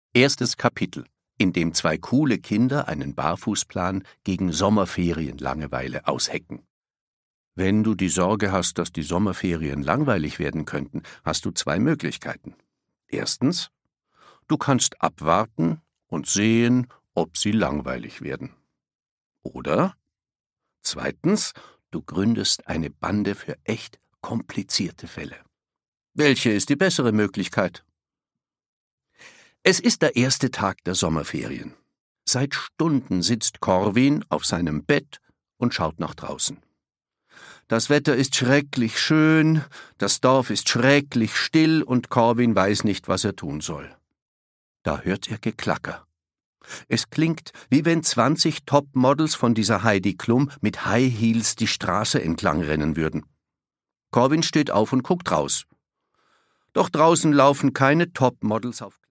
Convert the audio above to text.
Erstes Kapitel, in dem zwei coole Kinder einen Barfußplan gegen Sommerferienlangeweile aushecken. Wenn du die Sorge hast, dass die Sommerferien langweilig werden könnten, hast du zwei Möglichkeiten. Erstens, du kannst abwarten und sehen, ob sie langweilig werden. Oder zweitens, du gründest eine Bande für echt komplizierte Fälle. Welche ist die bessere Möglichkeit? Es ist der erste Tag der Sommerferien. Seit Stunden sitzt Corwin auf seinem Bett und schaut nach draußen. Das Wetter ist schrecklich schön, das Dorf ist schrecklich still und Corwin weiß nicht, was er tun soll. Da hört er Geklacker. Es klingt, wie wenn 20 Topmodels von dieser Heidi Klum mit High Heels die Straße entlang rennen würden. Corwin steht auf und guckt raus. Doch draußen laufen keine Topmodels auf